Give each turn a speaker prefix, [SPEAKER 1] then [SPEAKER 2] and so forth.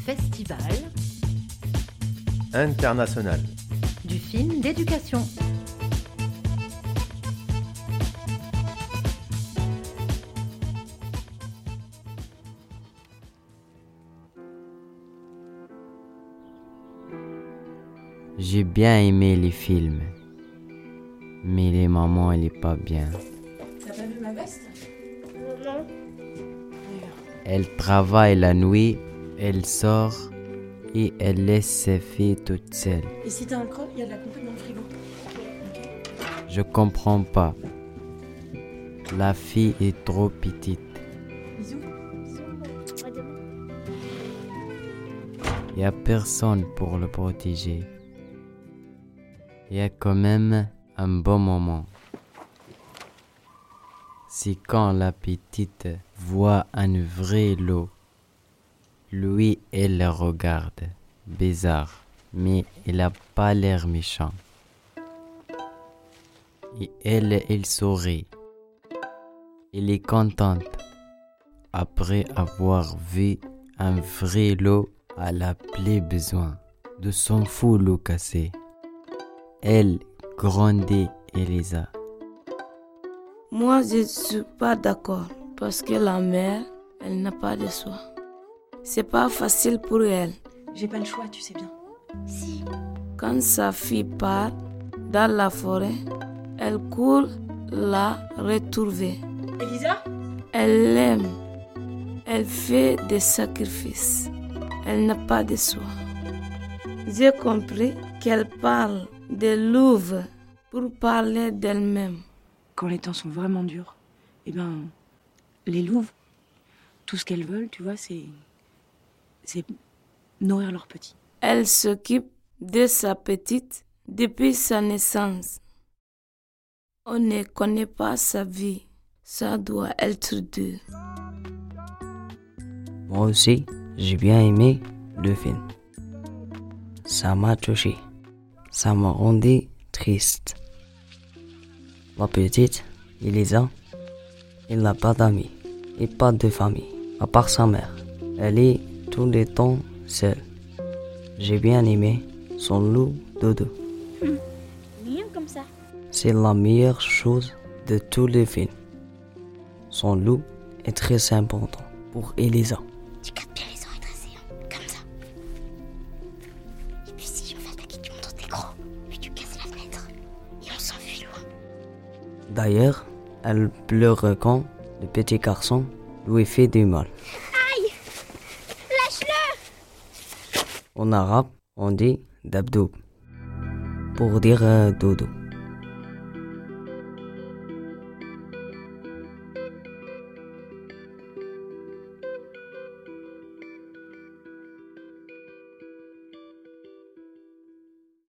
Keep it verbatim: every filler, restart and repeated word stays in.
[SPEAKER 1] Festival
[SPEAKER 2] international
[SPEAKER 1] du film d'éducation.
[SPEAKER 3] J'ai bien aimé les films, mais les mamans, elle est pas bien.
[SPEAKER 4] T'as pas vu ma veste?
[SPEAKER 5] Non.
[SPEAKER 3] Elle travaille la nuit, elle sort et elle laisse ses filles toutes seules.
[SPEAKER 4] Et si t'as un creux, il y a de la compote dans le frigo. Okay.
[SPEAKER 3] Je comprends pas. La fille est trop petite.
[SPEAKER 4] Bisous.
[SPEAKER 3] Il y a personne pour le protéger. Il y a quand même un bon moment. C'est quand la petite voit un vrai loup. Lui, elle le regarde, bizarre, mais il n'a pas l'air méchant. Et elle, elle sourit. Elle est contente. Après avoir vu un vrai loup, elle a plus besoin de son fou loup cassé. Elle grandit Elisa.
[SPEAKER 5] Moi, je ne suis pas d'accord parce que la mère, elle n'a pas de choix. C'est pas facile pour elle.
[SPEAKER 4] J'ai pas le choix, tu sais bien.
[SPEAKER 5] Si. Quand sa fille part dans la forêt, elle court la retrouver.
[SPEAKER 4] Elisa?
[SPEAKER 5] Elle l'aime. Elle fait des sacrifices. Elle n'a pas de choix. J'ai compris qu'elle parle de louve pour parler d'elle-même.
[SPEAKER 4] Quand les temps sont vraiment durs, eh ben, les louves, tout ce qu'elles veulent, tu vois, c'est... c'est nourrir leurs petits.
[SPEAKER 5] Elle s'occupe de sa petite depuis sa naissance. On ne connaît pas sa vie. Ça doit être dur.
[SPEAKER 6] Moi aussi, j'ai bien aimé le film. Ça m'a touché. Ça m'a rendu triste. La petite, Elisa, elle n'a pas d'amis et pas de famille, à part sa mère. Elle est tout le temps seule. J'ai bien aimé son loup dodo.
[SPEAKER 5] Hum, mignon comme ça.
[SPEAKER 6] C'est la meilleure chose de tous les films. Son loup est très important pour Elisa.
[SPEAKER 5] Tu captes bien les oreilles dressées, hein, comme ça. Et puis si je veux attaquer, tu montres tes gros, puis tu casses la fenêtre. Et on s'enfuit loin.
[SPEAKER 6] D'ailleurs, elle pleure quand le petit garçon lui fait du mal.
[SPEAKER 5] Aïe! Lâche-le!
[SPEAKER 6] En arabe, on dit dabdoub pour dire euh, dodo.